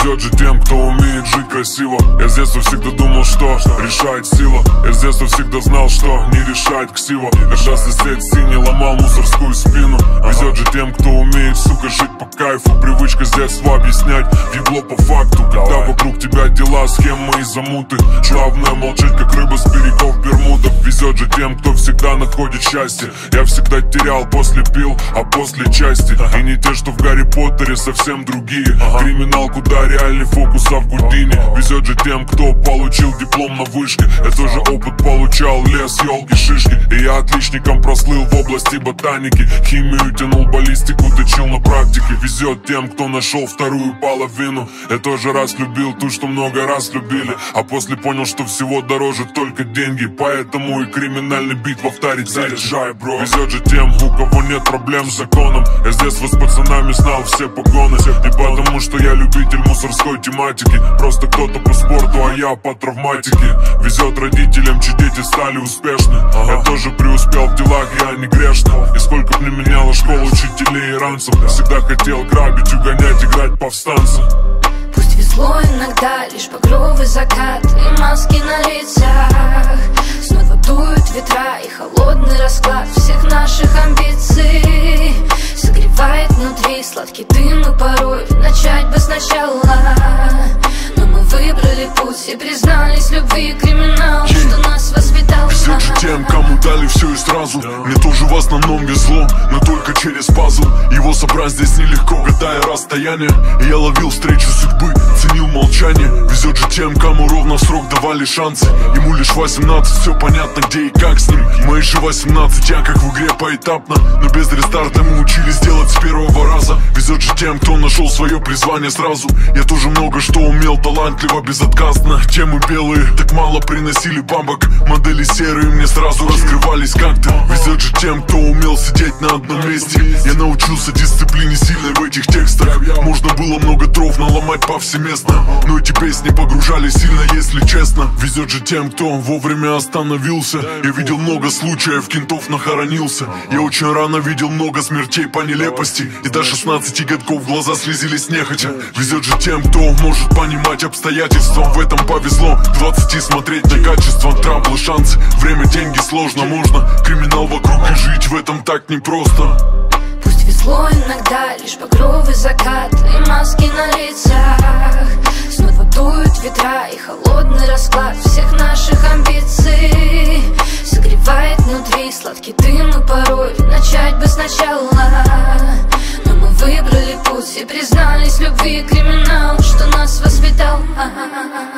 Везет же тем, кто умеет жить красиво. Я с детства всегда думал, что решает сила. Я с детства всегда знал, что не решает ксива. Когда сосед синий ломал мусорскую спину. Везет же тем, кто умеет, сука, жить по кайфу. Привычка с детства объяснять ебло по факту. Когда вокруг тебя дела, схемы и замуты. Главное молчать, как рыба с берегов Бермудов. Везет же тем, кто всегда находит счастье. Я всегда терял, после пил, а после части. И не те, что в Гарри Поттере, совсем другие. Криминал, куда реальный фокус, а в Гудине. Везет же тем, кто получил диплом на вышке. Я тоже опыт получал, лес, елки, шишки. И я отличником прослыл в области ботаники. Химию тянул, баллистику точил на практике. Везет тем, кто нашел вторую половину. Я тоже раз любил ту, что много раз любили. А после понял, что всего дороже только деньги. Поэтому и криминальный бит повторить заряжай, бро. Везет же тем, у кого нет проблем с законом. Я с детства с пацанами знал все погоны. Не потому, что я любитель мусорской тематики. Просто кто-то по спорту, а я по травматике. Везет родителям, чьи дети стали успешны. Я тоже преуспел в делах, я не грешный. И сколько б не меняла школа учителей и ранцев, всегда хотел грабить, угонять, играть повстанца. Пусть везло иногда, лишь багровый закат и маски на лицах. Снова дуют ветра и холодный расклад всех наших амбиций. Согревает внутри сладкий дым, и порой начать бы сначала. Но мы выбрали путь и признались любви криминал, что нас воспитал. Везет же тем, кому дали все и сразу. Мне тоже в основном везло, но только через пазл. Его собрать здесь нелегко, гадая расстояние. И я ловил встречу судьбы, ценил молчание. Везет же тем, кому ровно в срок давали шансы. Ему лишь 18, все понятно где и как с ним. Мои же 18, я как в игре поэтапно. Но без рестарта мы учились делать с первого раза. Везет же тем, кто нашел свое призвание сразу. Я тоже много что умел, талантливо, безотказно. Темы белые так мало приносили бабок. Модели серые мне сразу раскрывались как-то. Везет же тем, кто умел сидеть на одном месте. Я научился дисциплине сильной в этих текстах. Можно было много дров наломать повсеместно, но эти песни погружали сильно, если честно. Везет же тем, кто вовремя остановился. Я видел много случаев, кентов нахоронился. Я очень рано видел много смертей по нелепости. И до 16 годков глаза слезились нехотя. Везет же тем, кто может понимать обстоятельства. В этом повезло к 20 смотреть на качество. Траблы, шансы, время, деньги, сложно можно. Криминал вокруг и жить в этом так непросто. Пусть везло иногда, лишь багровый закат и маски на лицах. Снова дуют ветра и холодный расклад всех наших амбиций. Согревает внутри сладкий дым, и порой начать бы сначала. Но мы выбрали путь и признались любви криминал, что нас воспитал.